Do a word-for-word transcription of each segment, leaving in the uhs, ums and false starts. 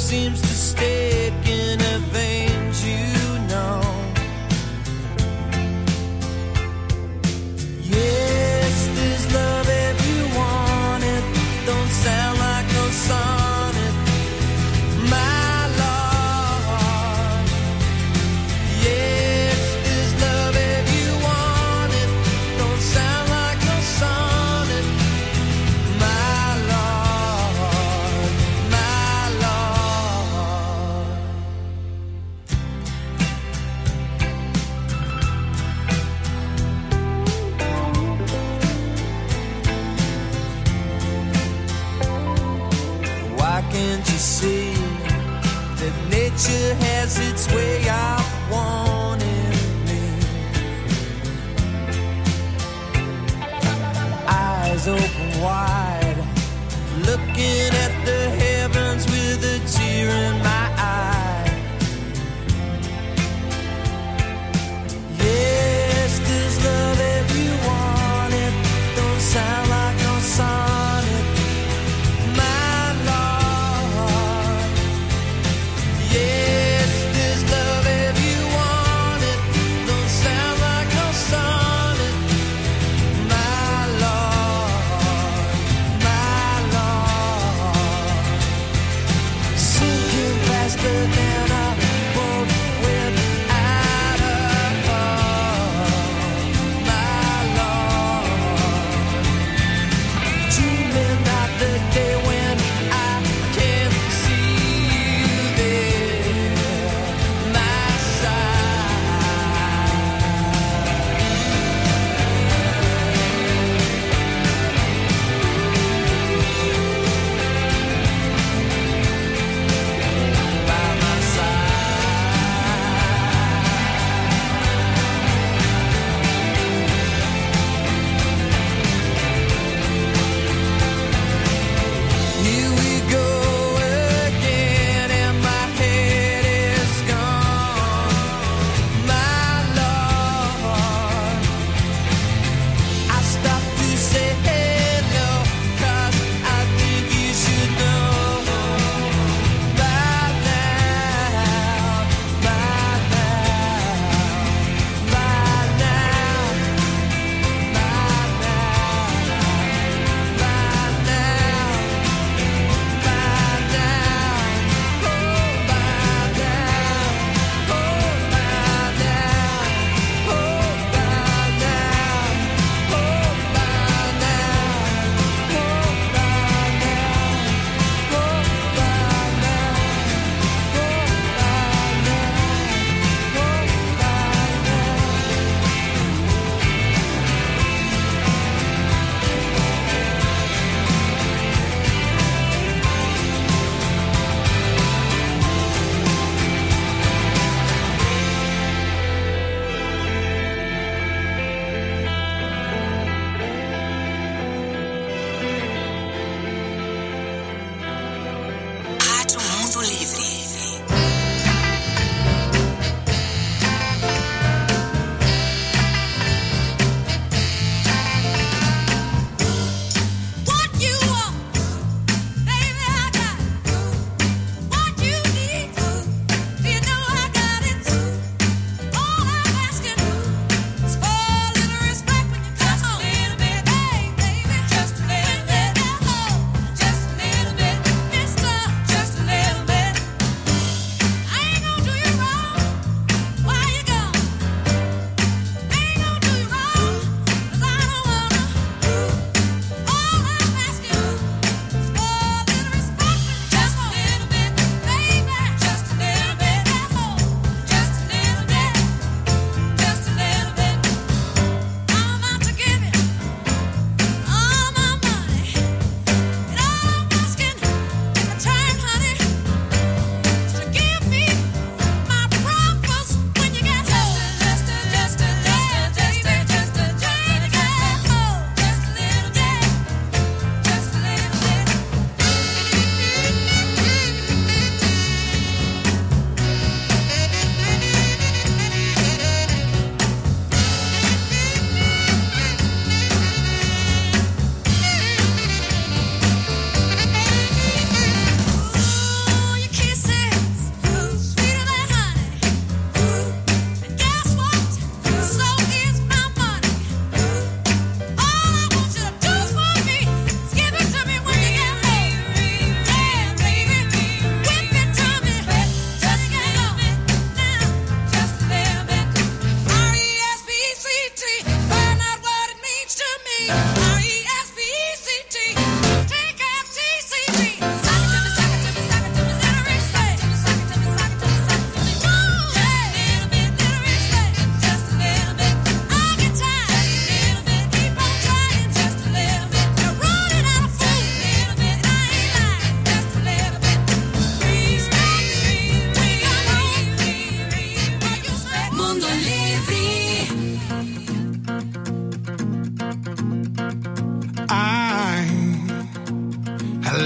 seems to stick in her veins, you know. Yes, there's love if you want it. Don't sound like no sonnet, my lord. Yes, there's love if you want it. Don't sound like no sonnet, my lord, my lord. Why can't you see that nature has its way of wanting me? Eyes open wide, looking at the heavens with a tear in my eye. Yes, there's love if you want it. Don't sound like no sonnet, my lord. Yes, there's love if you want it. Don't sound like no sonnet, my lord, my lord.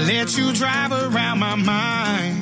let you drive around my mind.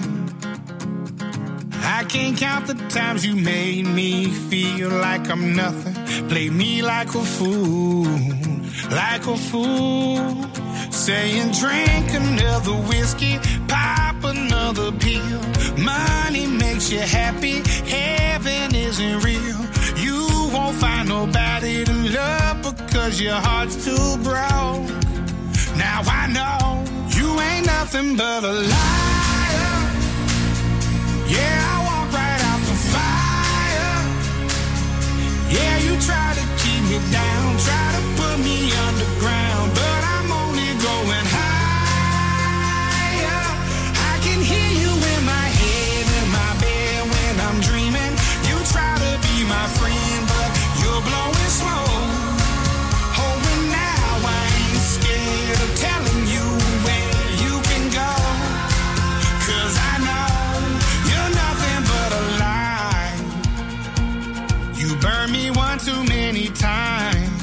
I can't count the times you made me feel like I'm nothing. Play me like a fool, like a fool. Saying drink another whiskey, pop another pill. Money makes you happy, heaven isn't real. You won't find nobody to love because your heart's too broke. Now I know you ain't nothing but a liar. Yeah, I walk right out the fire. Yeah, you try to keep me down, try to put me underground, but I'm only going higher. I can hear you in my head, in my bed when I'm dreaming. You try to be my friend, but you're blowing smoke. Oh, and now I ain't scared of telling you where you can go, 'cause I know you're nothing but a lie. You burned me one too many times,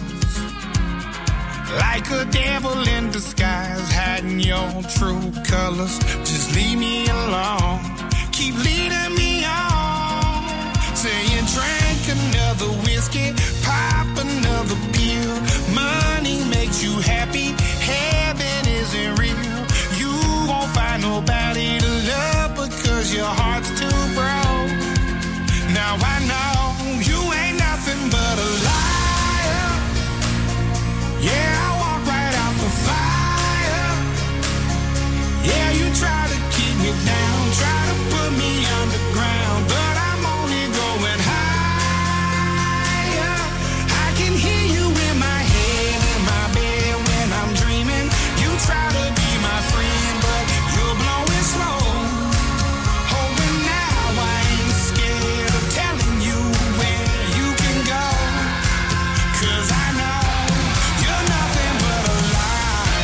like a devil in disguise, hiding your true colors. Just leave me alone, keep leading me on. Saying drink another whiskey, pop another pill. Money makes you happy, heaven isn't real. You won't find nobody to love because your heart's too broke. Now I know you ain't nothing but a liar. Yeah, I walk right out the fire. Yeah, you try to keep me down, try to put me underground, but I'm only going higher. I can hear you in my head, in my bed when I'm dreaming. You try to be my friend, but you're blowing smoke. Oh, and now I ain't scared of telling you where you can go, 'cause I know you're nothing but a lie.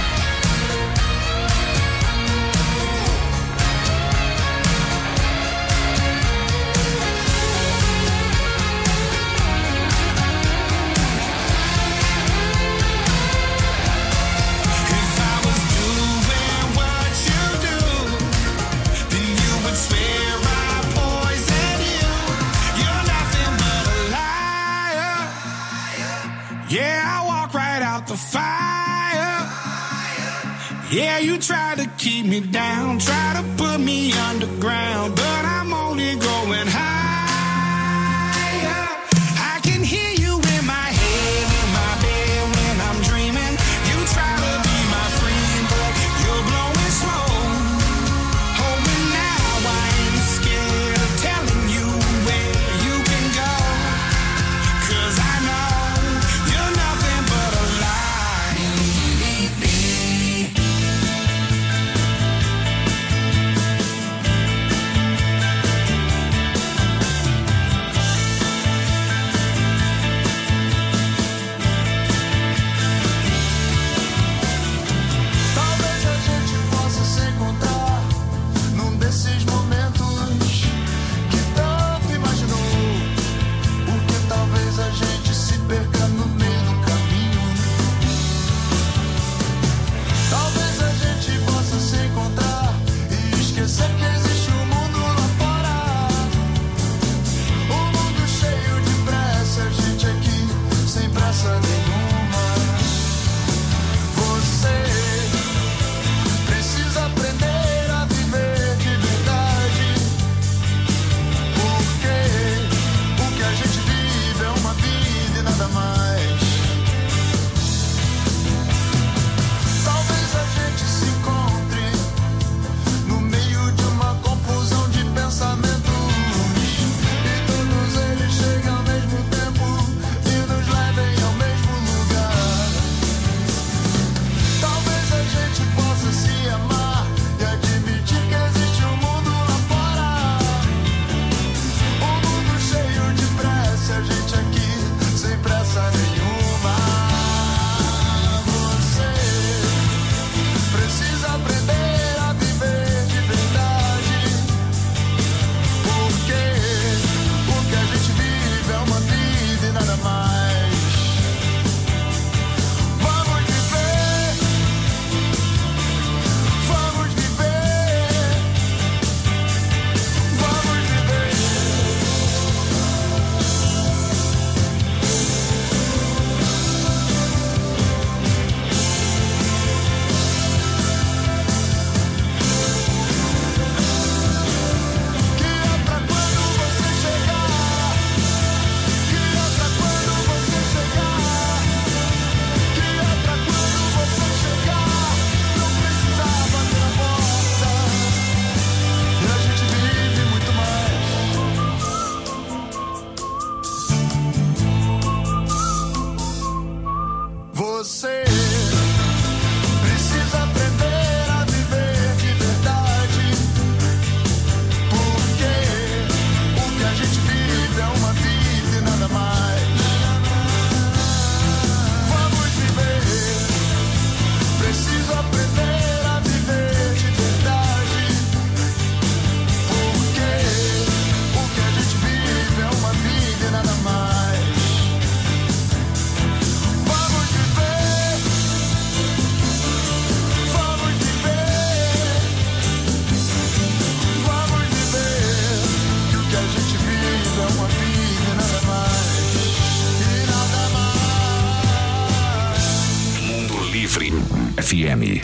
If I was doing what you do, then you would swear I poison you. You're nothing but a liar. Yeah, I walk right out the fire. Yeah, you try to keep me down, try to put me underground, but I'm only going higher. I can hear you in my head, in my bed when I'm dreaming. You try to be my friend, but you're blowing smoke. Oh, and now I ain't scared of telling you where you can go, 'cause I know you're nothing but a lie. F M.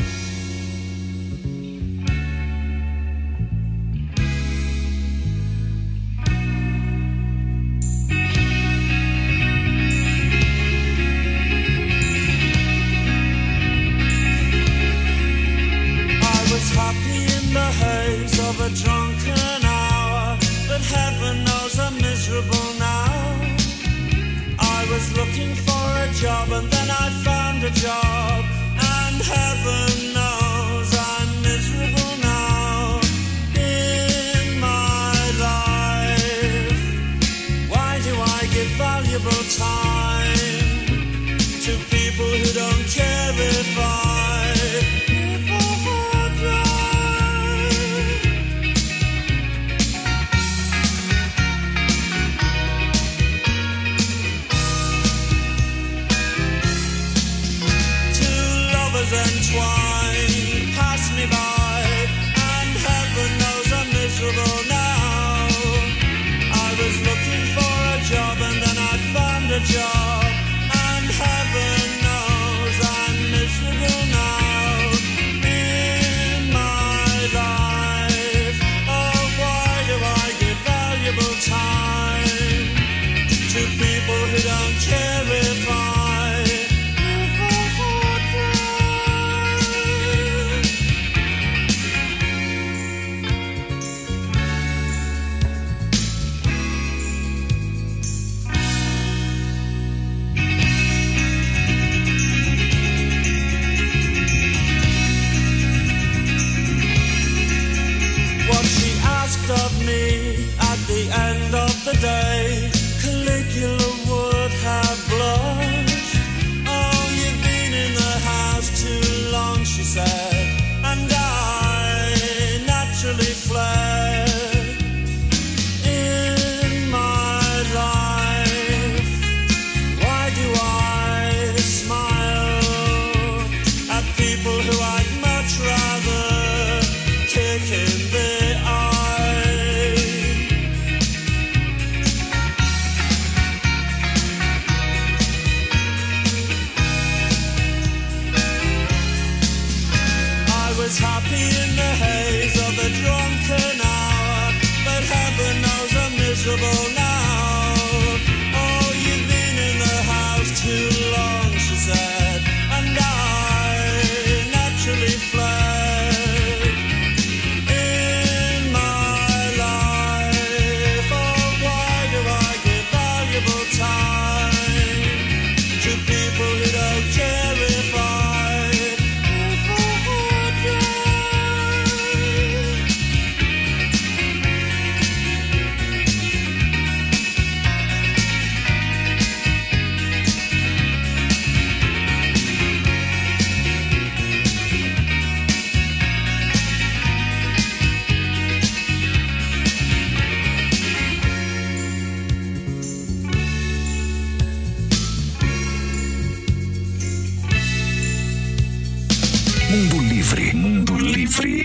Mundo Livre, Mundo Livre.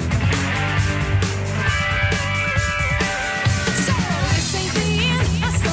So this ain't the end. I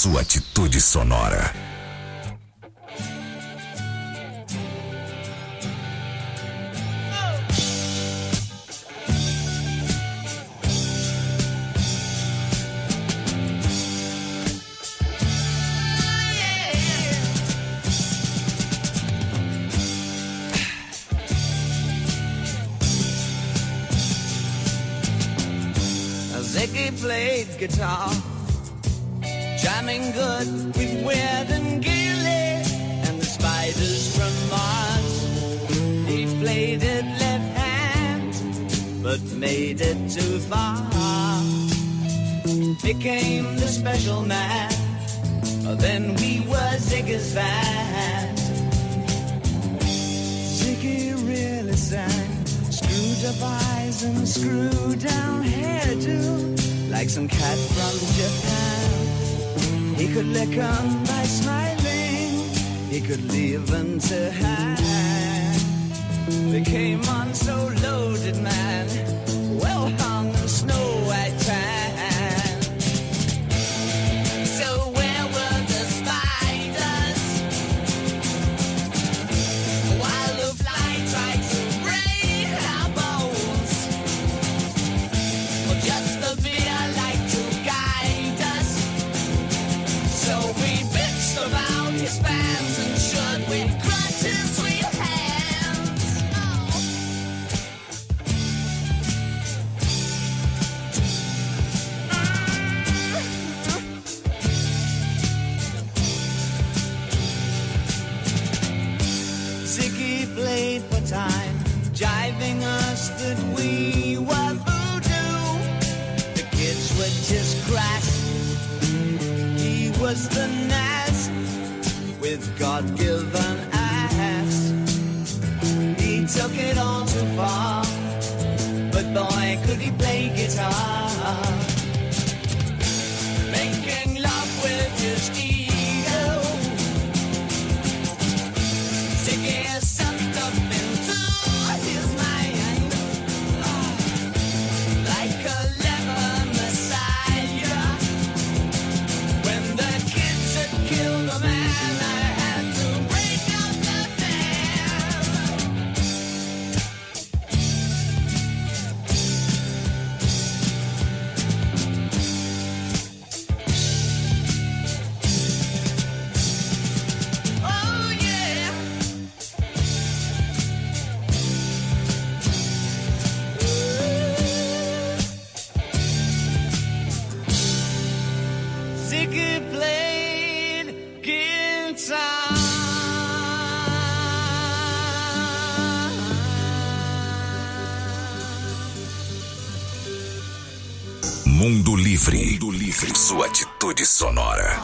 sua atitude sonora. Ziggy played guitar, jamming good with Weird and Gilly and the Spiders from Mars. He played it left hand, but made it too far. Became the special man, then we were Ziggy's band. Ziggy really sang, screwed up eyes and screwed down hairdo, like some cat from Japan. He could lick 'em by smiling, he could leave them to hang. They came on so loaded, man, well hung in snow white tan. So where were the spiders while the fly tried to break our bones? Well, just the beer like to guide us. So we bitched about his fans and should we crush his sweet hands. Oh. Ziggy played for time, jiving us that we were voodoo. The kids were just crass. He was the Nas with God-given ass. He took it all too far, but boy, could he play guitar. Making love with his ego, Ziggy sucked up into his mind, like a leper messiah. When the kids had killed the man, I had to break up the band. Oh yeah. Ziggy played guitar. Mundo Livre. Mundo Livre. Sua atitude sonora.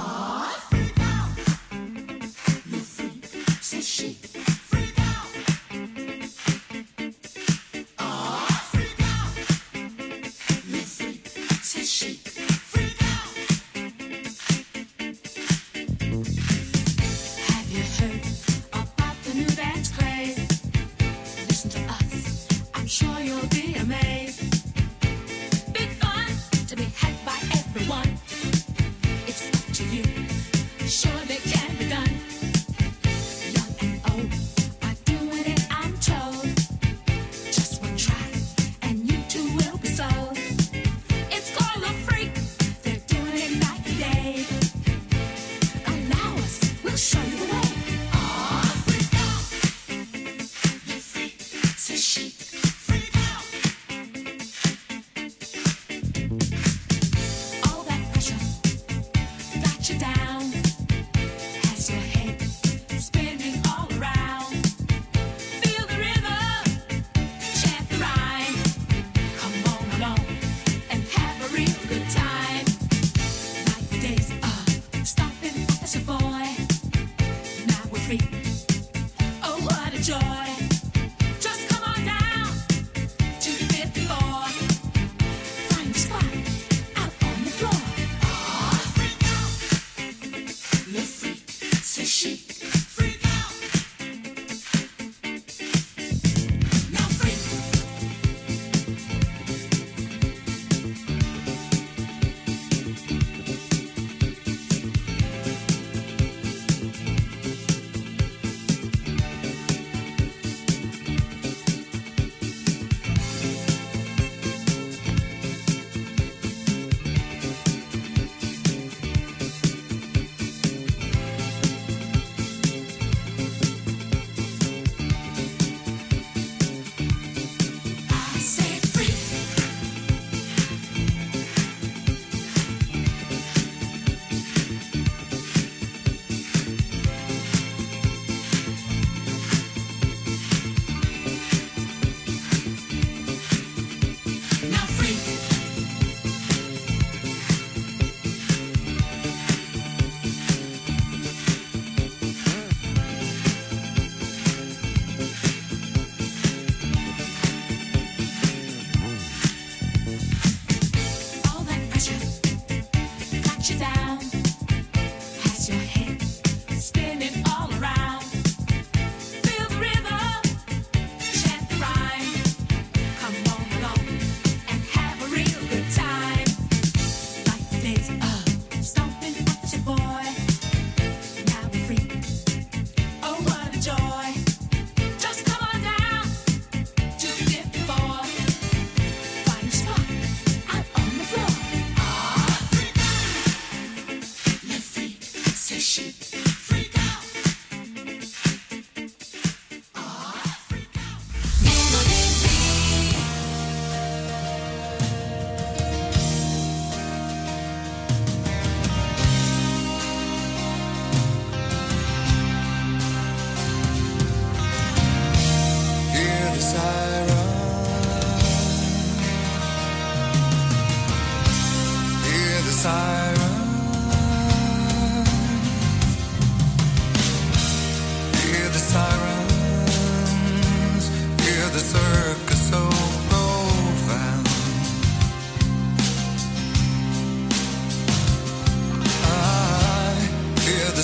Have you heard about the new dance craze? Listen to us, I'm sure you'll be amazed. Big fun to be had by everyone. It's up to you, surely can be done. Young and old,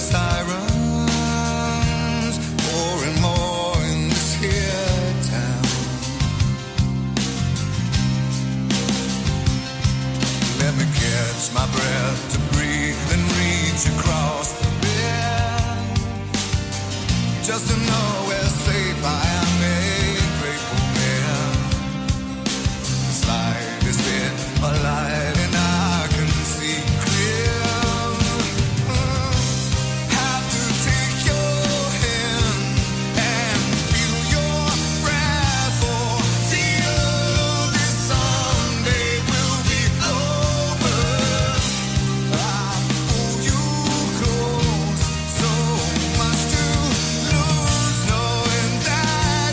sirens pouring more in this here town. Let me catch my breath to breathe and reach across the bed, just to know where safe I am, a grateful man. This light has been a light and I can see clear. Have to take your hand and feel your breath, for the other someday will be over. I hold you close, so much to lose, knowing that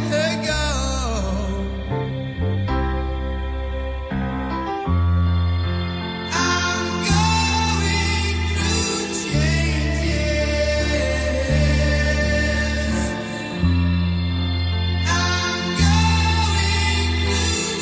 let her go. I'm going through changes. I'm going through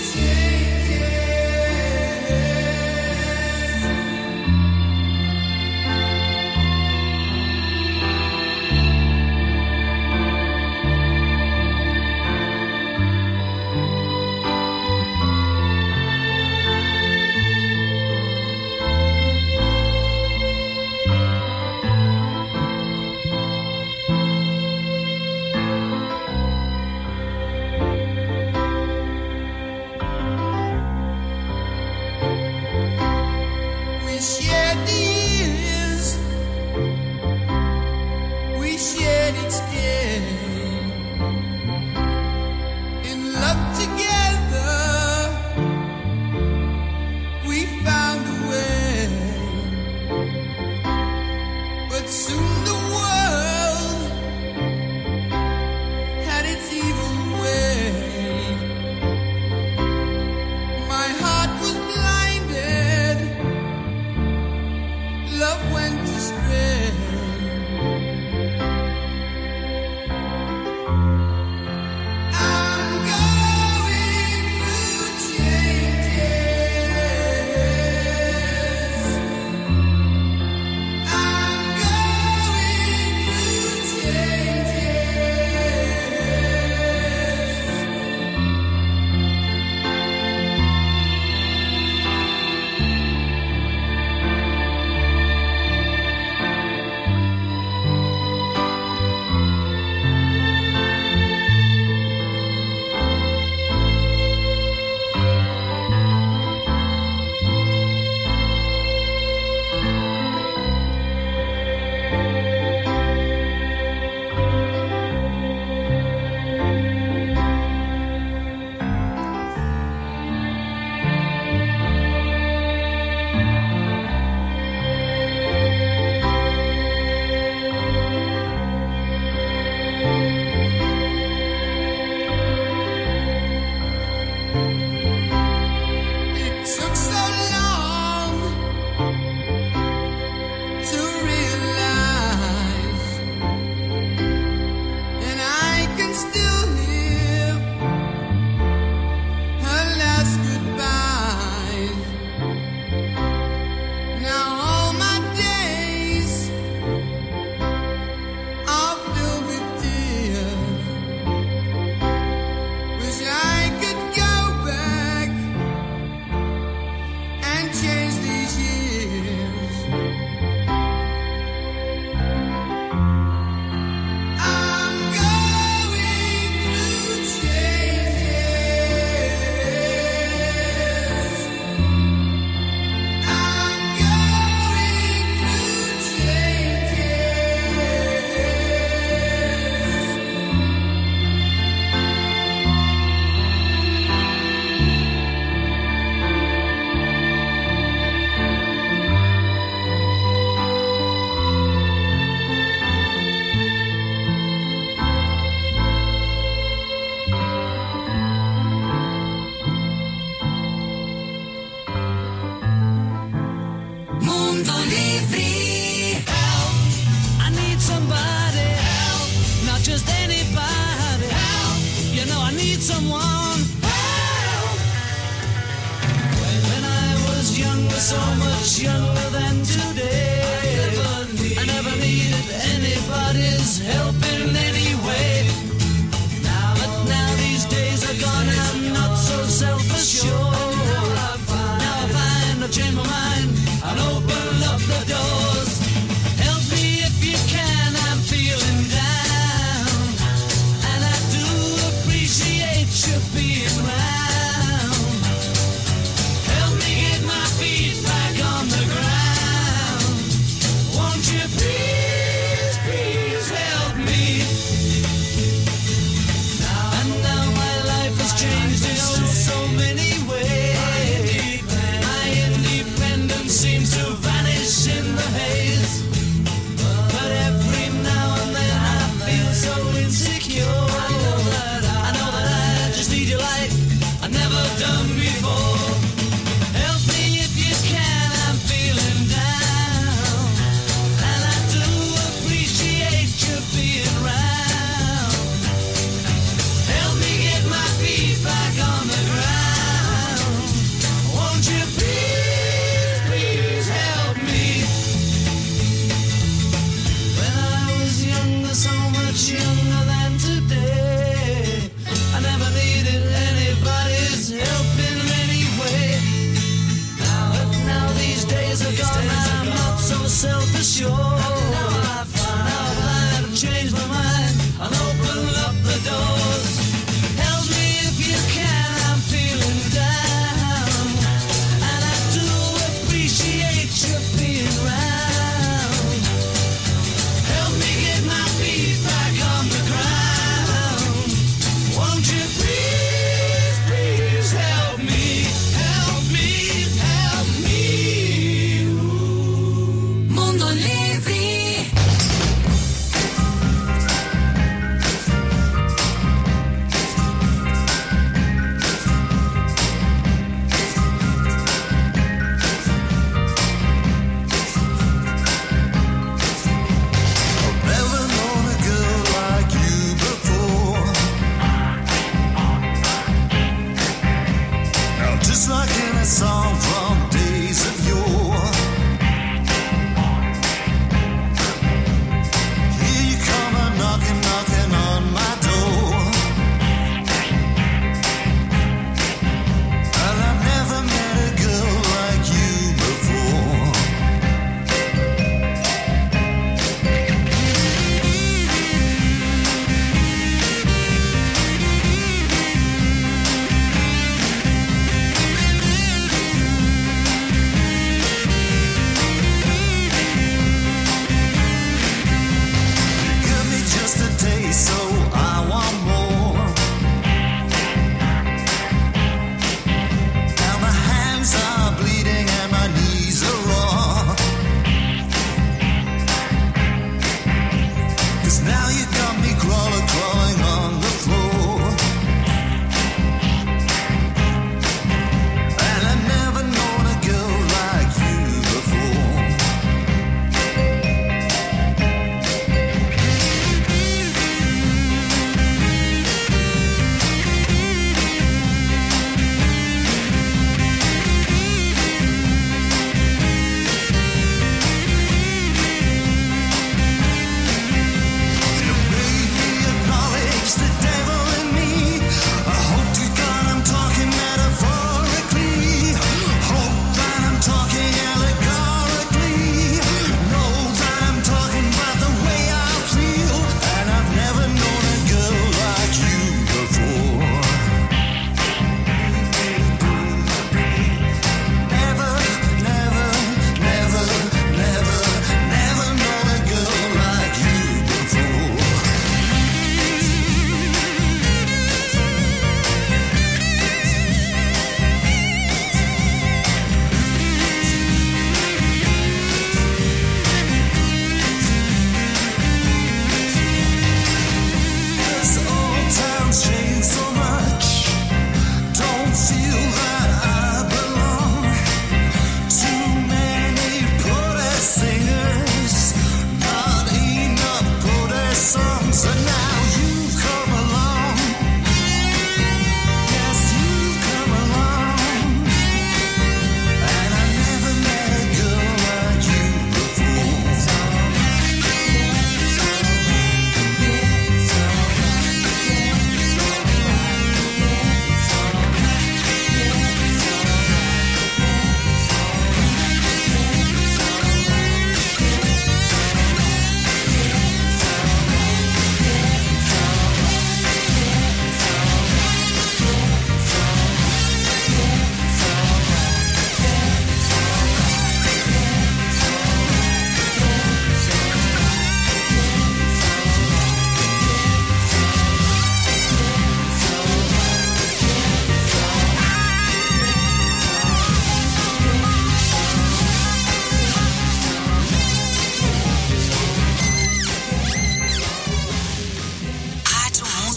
We shared the years, we shared each day, in love together, we found a way, but soon the world had its evil way. My heart was blinded, love went astray. I'm going through changes. I'm going through It took so long to realize, and I can still hear her last goodbyes. Now all my days are filled with tears. Wish I could go back and change these years. I'm going through changes. I'm going through Mundo Livre. Help. I need somebody. Help. Not just anybody. Help. You know I need someone. Help. When I was younger, so much younger than today, I never needed anybody's help in any way. But now these days are gone, I'm not so self-assured. Now I find I've changed my mind, I'll open up the doors. Help me if you can, I'm feeling down, and I do appreciate you being around. Help me get my feet back on the ground. Won't you please, please help me? And now my life has changed in oh so many ways. My independence seems to vanish in the haze. But every now and then I feel so insecure. I know that I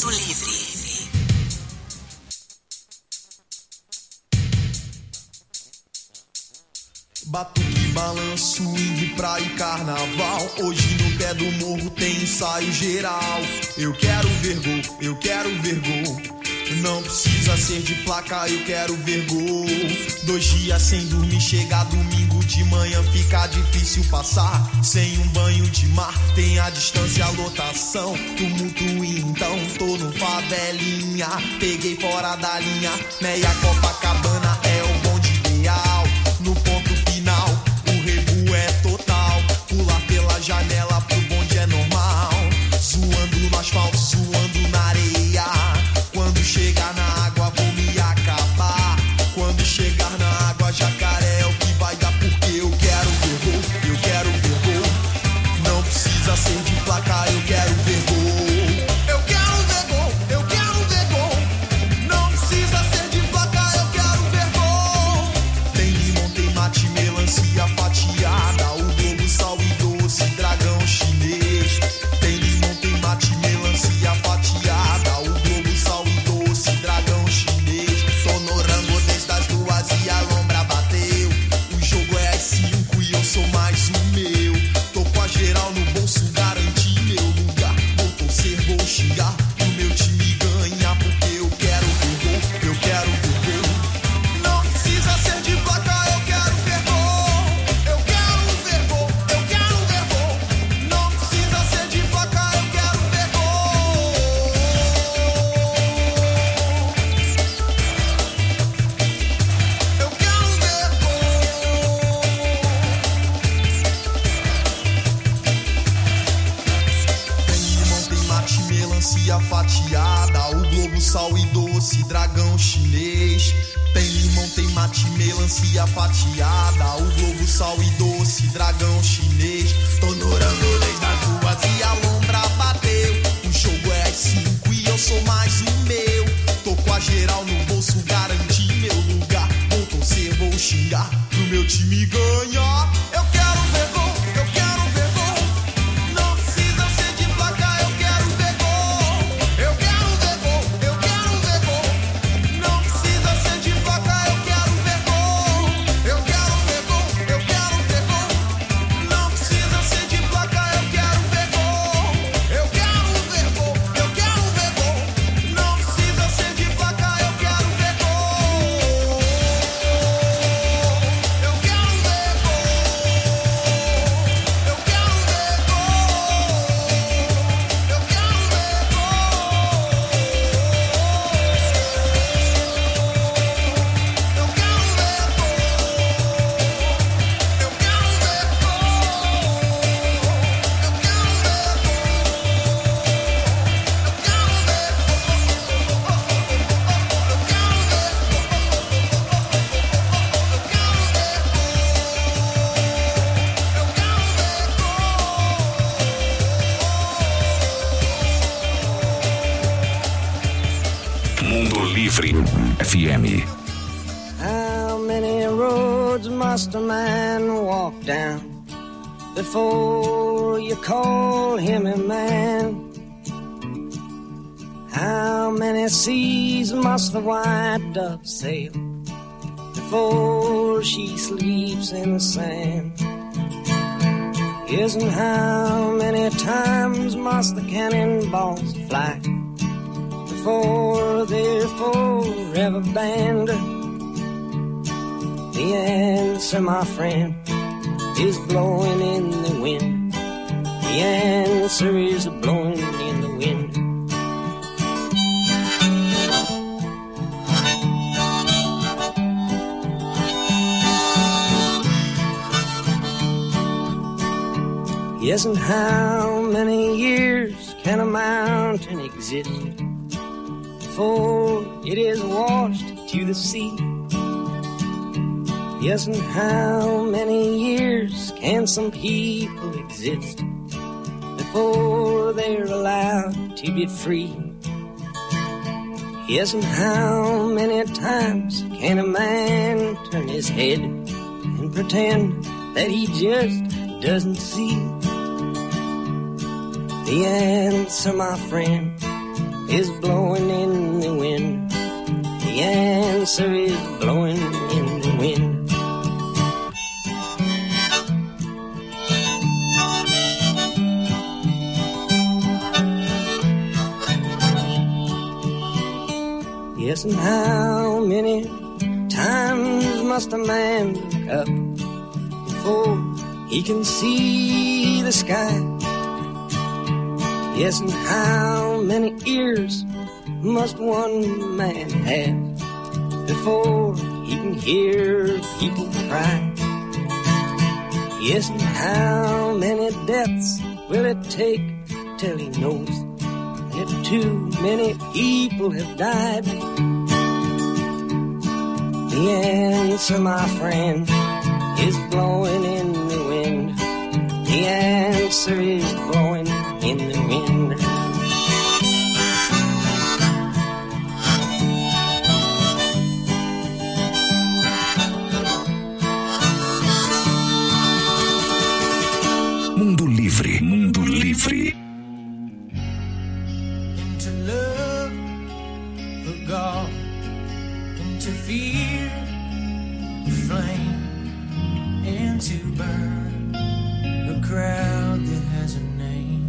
Mundo Livre. Batuque, balanço, swing, praia e carnaval. Hoje no pé do morro tem ensaio geral. Eu quero ver gol, eu quero ver gol. Não precisa ser de placa, eu quero ver gol. Dois dias sem dormir, chega domingo de manhã, fica difícil passar. Sem um banho de mar, tem a distância, a lotação. Tumulto então, tô no favelinha. Peguei fora da linha, meia Copacabana é o bonde ideal. No ponto final, o rebu é total. Pular pela janela pro bonde é normal. Zoando no asfalto, zoando na areia. Quando chegar na água vou me acabar. Quando chegar na água, jacaré é o que vai dar. Porque eu quero ver gol, eu quero ver gol. Não precisa ser de placa, eu quero ver gol. Eu quero ver gol, eu quero ver gol. Não precisa ser de placa, eu quero ver gol. Tem limão, tem mate, melancia fatiada. O globo, sal e doce, dragão chinês. Tem limão, tem mate, melancia fatiada. O globo, sal e doce, dragão chinês. Tô no rango desde as duas e a lombra bateu. O jogo é às cinco e eu sou mais o meu. Tô com a geral no bolso, garanti meu lugar. Vou torcer, vou xingar pro meu time ganhar. Porque eu quero ver gol, eu quero ver gol. Não precisa ser de placa, eu quero ver gol. Eu quero ver gol, eu quero ver gol. Não precisa ser de placa, eu quero ver gol. Eu quero ver gol. Tem limão, tem mate, melancia fatiada. O globo, sal e doce, dragão chinês. Tem limão, tem mate, melancia fatiada. O globo, sal e doce, dragão chinês. Tô no rango desde as duas e a lombra bateu. O jogo é às cinco e eu sou mais o meu. Tô com a geral no bolso, garanti meu lugar. Vou torcer, vou xingar pro meu time ganhar. Eu quero ver gol, eu quero ver gol. Não precisa ser de placa, eu quero ver gol. Eu quero ver gol, eu quero ver gol. Não precisa ser de placa, eu quero ver gol. Eu quero ver gol, eu quero ver gol. Não precisa ser de placa, eu quero ver gol. Eu quero ver gol, eu quero ver gol. Não precisa ser de placa, eu quero ver gol. Eu quero ver gol. Eu quero ver gol. Eu quero ver gol. Eu quero ver gol. Eu quero ver Mundo Livre F M. How many roads must a man walk down before you call him a man? How many seas must the white dove sail before she sleeps in the sand? Yes, and how many times must the cannonballs fly before they're forever banned? The answer, my friend, is blowing in the wind. The answer is blowing in the wind. Yes, and how many years can a mountain exist before it is washed to the sea? Yes, and how many years can some people exist before they're allowed to be free? Yes, and how many times can a man turn his head and pretend that he just doesn't see? The answer, my friend, is Yes, and how many times must a man look up before he can see the sky? Yes, and how many ears must one man have before he can hear people cry? Yes, and how many deaths will it take till he knows that too many people have died? The answer, my friend, is blowing in the wind. The answer is blowing in the wind. Mundo Livre, Mundo Livre. Into love for God, into fear the flame, and to burn the crowd that has a name,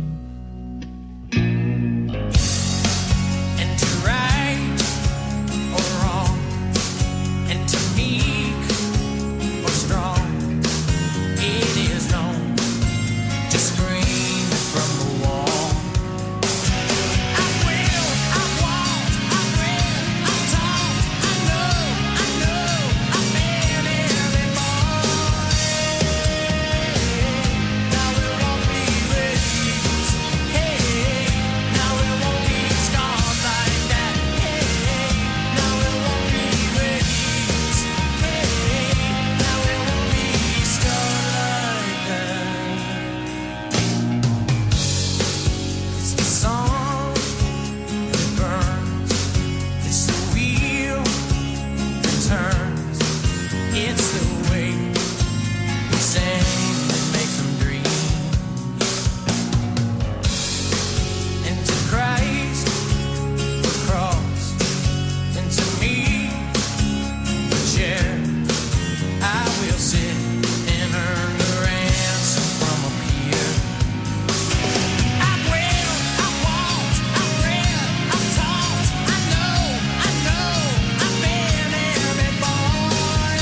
and to right or wrong, and to meek or strong. It is known to scream from the wall. I will, I won't, I read, I taught, I know, I know, I've been every boy. Now it won't be raised. Hey, now it won't be scarred like that. Hey, now it won't be raised. Hey, now it won't be scarred like that. It's the song that burns. It's the wheel that turns. It's the way we sing that makes them dream. Into Christ, the cross, into me, the chair. I will sit and earn the ransom from a peer. I will, I won't, I read, I taught, I know, I know, I've been every boy.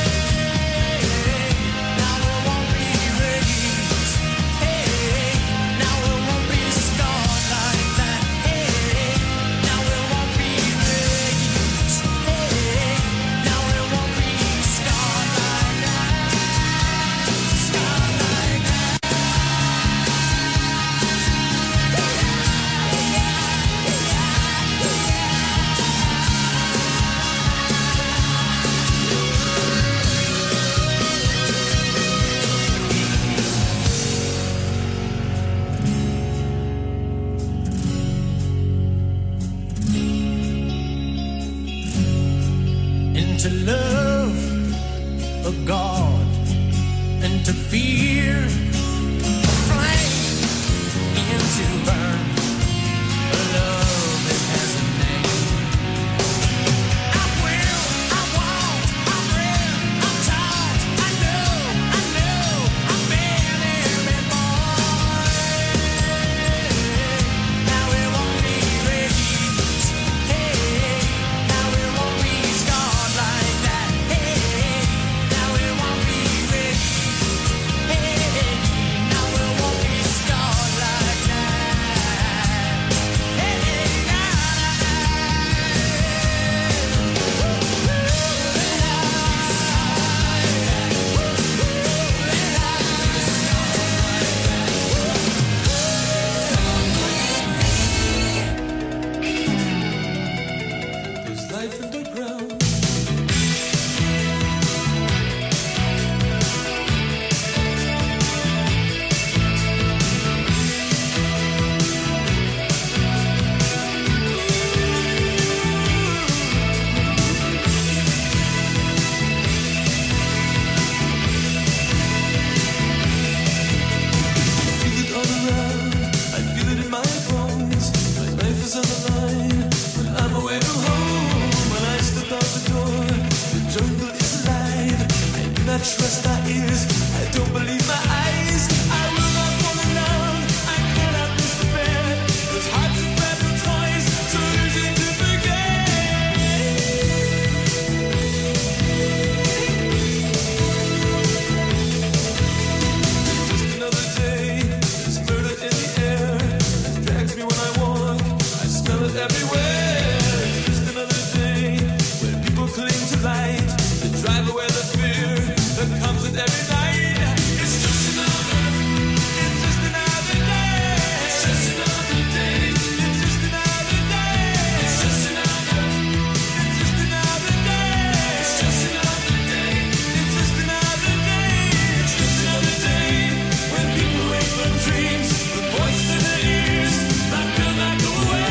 Now it won't be raised. Hey, now it won't be scarred like that. Hey, now it won't be raised. Hey, now it won't be scarred like that. Scarred like that. And to love a God, and to fear a flame, and to burn a love that has a name. I will, I won't, I read, I taught, I know, I know, I've been every boy. Now it won't be raised. Hey, now it won't be scarred like that. Hey, now it won't be raised. Hey, now it won't be scarred like that. Hey, there's life underground. Feel it all around. I feel it in my bones. My life is on the line. When I'm away from home, when I step out the door, the jungle is alive. I do not trust my ears. I don't believe my eyes. I will not fall down. I cannot despair. Those hearts of fragile toys, so easy to forget. light to drive away the fear that comes with every night. It's just another, it's just another day. It's just another day. It's just another day. It's just another, it's just another day. It's just another day. It's just another day. It's just another day when people wake from dreams, the voice in their ears, that will not go away.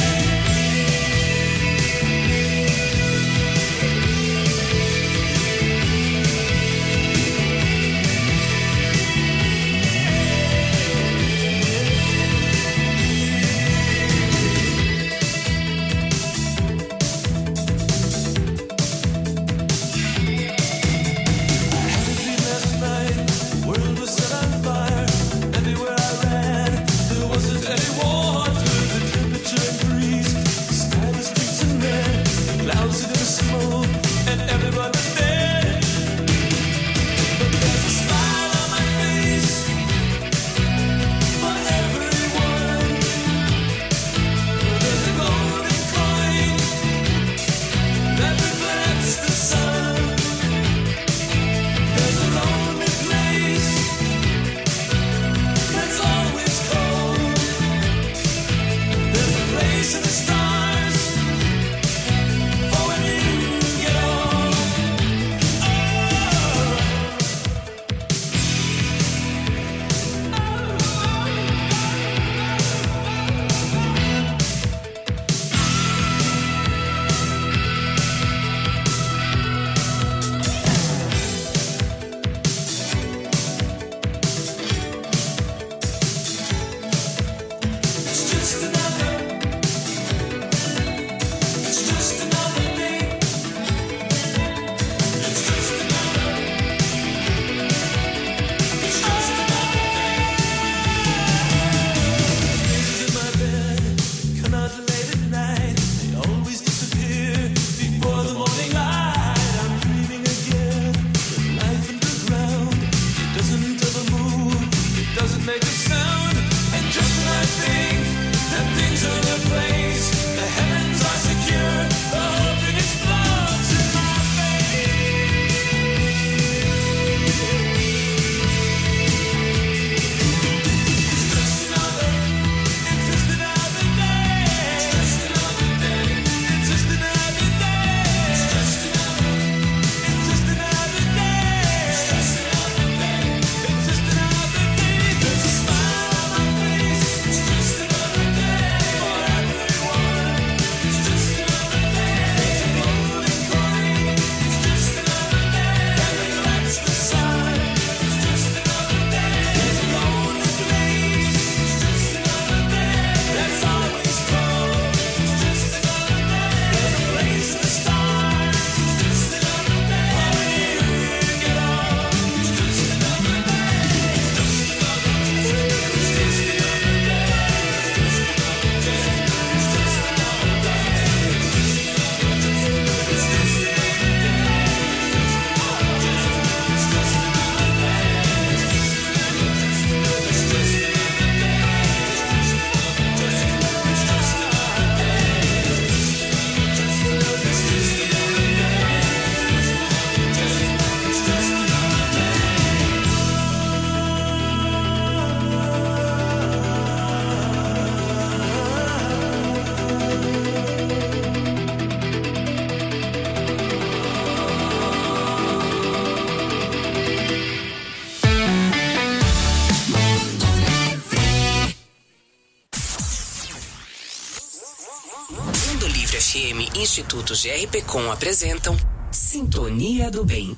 Instituto G R P Com apresentam Sintonia do Bem.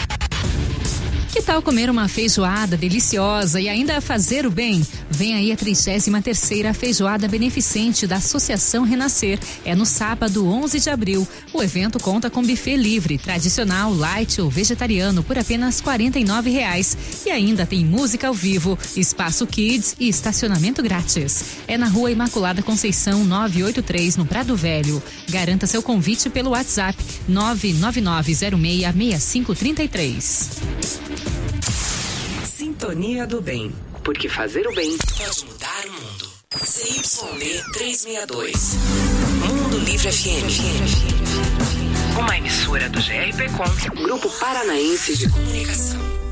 Que tal comer uma feijoada deliciosa e ainda fazer o bem? Vem aí a trigésima terceira Feijoada Beneficente da Associação Renascer. É no sábado, onze de abril. O evento conta com buffet livre, tradicional, light ou vegetariano por apenas quarenta e nove reais. E ainda tem música ao vivo, espaço kids e estacionamento grátis. É na Rua Imaculada Conceição novecentos e oitenta e três, no Prado Velho. Garanta seu convite pelo WhatsApp nove nove nove zero seis seis cinco três três. Sintonia do Bem. Porque fazer o bem pode mudar o mundo. C Y D trezentos e sessenta e dois. Mundo Livre F M. Uma emissora do G R P Com, Grupo Paranaense de Comunicação.